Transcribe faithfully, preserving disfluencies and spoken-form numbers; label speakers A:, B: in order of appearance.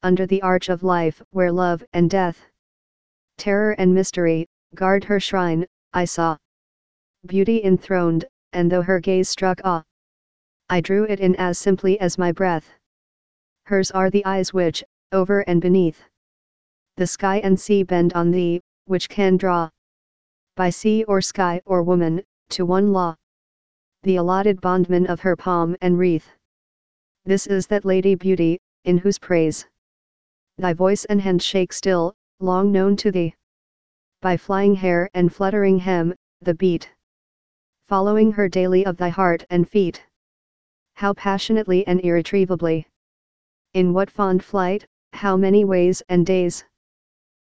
A: under the arch of life, where love and death, terror and mystery, guard her shrine, I saw beauty enthroned, and though her gaze struck awe, I drew it in as simply as my breath. Hers are the eyes which, over and beneath the sky and sea bend on thee, which can draw, by sea or sky or woman, to one law, the allotted bondman of her palm and wreath. This is that Lady Beauty, in whose praise thy voice and hand shake still, long known to thee, by flying hair and fluttering hem, the beat following her daily of thy heart and feet. How passionately and irretrievably, in what fond flight, how many ways and days,